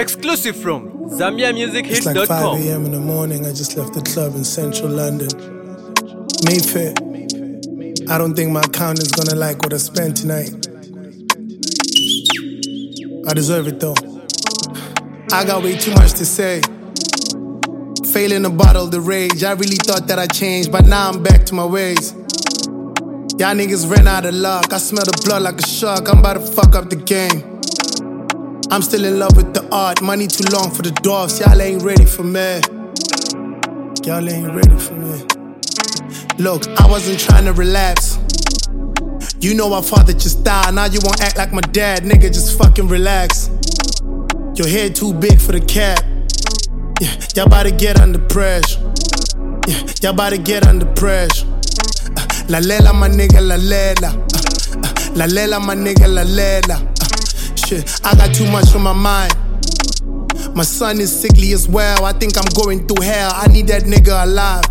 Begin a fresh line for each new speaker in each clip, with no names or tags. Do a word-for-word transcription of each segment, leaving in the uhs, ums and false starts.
Exclusive from Zambia Music Hits dot com.
It's like five a.m. in the morning, I just left the club in central London. Mayfair. I don't think my accountant's gonna like what I spent tonight. I deserve it though. I got way too much to say. Failing to bottle the rage. I really thought that I changed, but now I'm back to my ways. Y'all niggas ran out of luck. I smell the blood like a shark. I'm about to fuck up the game. I'm still in love with the art. Money too long for the dwarfs. Y'all ain't ready for me. Y'all ain't ready for me. Look, I wasn't trying to relapse. You know my father just died. Now you won't act like my dad. Nigga, just fucking relax. Your head too big for the cap. Yeah, y'all about to get under pressure. Yeah, y'all about to get under pressure. Uh, la lela, my nigga, la lela. Uh, uh, la lela, my nigga, la lela. Uh, shit, I got too much on my mind. My son is sickly as well. I think I'm going through hell. I need that nigga alive.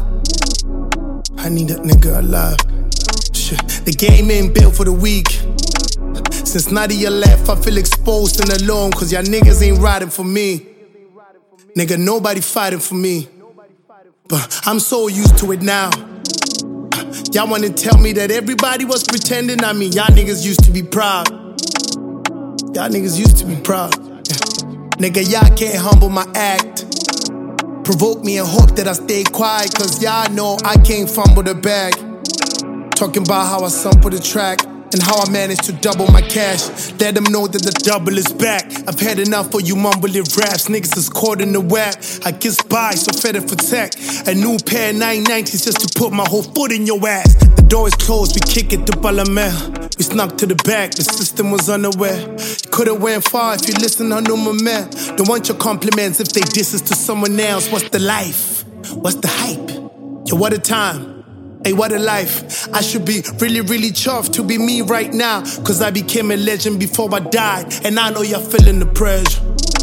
I need that nigga alive. Shit, the game ain't built for the weak. Since Nadia left, I feel exposed and alone, cause y'all niggas ain't riding for me. Nigga, nobody fighting for me. But I'm so used to it now. Y'all wanna tell me that everybody was pretending? I mean, y'all niggas used to be proud. Y'all niggas used to be proud. Nigga, y'all can't humble my act. Provoke me and hope that I stay quiet, cause y'all know I can't fumble the bag. Talking about how I sample the track and how I managed to double my cash. Let them know that the double is back. I've had enough for you mumbling raps. Niggas is caught in the web. I guess by, so fed it for tech. A new pair of nine nineties just to put my whole foot in your ass. The door is closed, we kick it to Parliament. We snuck to the back, the system was unaware. You could've went far if you listened, I know my man. Don't want your compliments if they diss us to someone else. What's the life? What's the hype? Yo, what a time. Hey, what a life. I should be really, really chuffed to be me right now, cause I became a legend before I died. And I know you're feeling the pressure.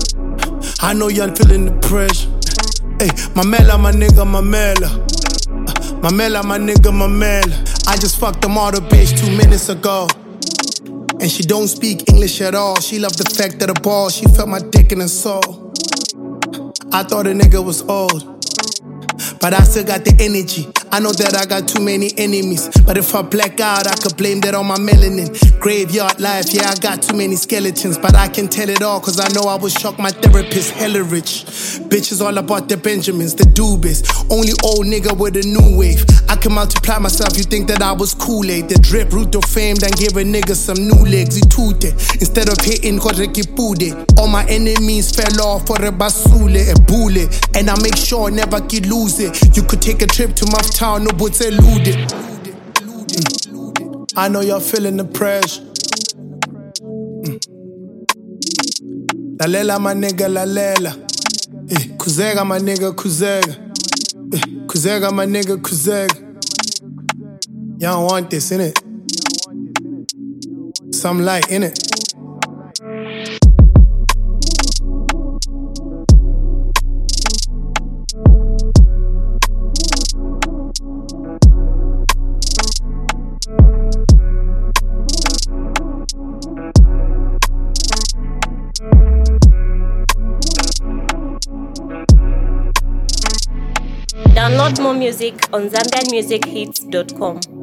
I know you're feeling the pressure. Hey, Mamela, my nigga, Mamela. Mamela, my nigga, Mamela. I just fucked them all the bitch two minutes ago. And she don't speak English at all. She loved the fact that the ball, she felt my dick in her soul. I thought a nigga was old, but I still got the energy. I know that I got too many enemies, but if I black out, I could blame that on my melanin. Graveyard life, yeah, I got too many skeletons, but I can tell it all, cause I know I would shock my therapist, hella rich. Bitches all about the Benjamins, the doobies. Only old nigga with a new wave. I can multiply myself, you think that I was Kool-Aid. The drip root of fame, then give a nigga some new legs, itute. Instead of hitting, korekipude. All my enemies fell off for a basule, a bullet. And I make sure I never get lose it. You could take a trip to my town, no but elude it. Mm. I know y'all feeling the pressure. Mm. La lela, my nigga, la lela. Eh, kuzega, my nigga, kuzega. Eh, kuzega, my nigga, kuzega. Y'all don't want this, innit? Some light, innit?
Download more music on Zambian Music Hits dot com.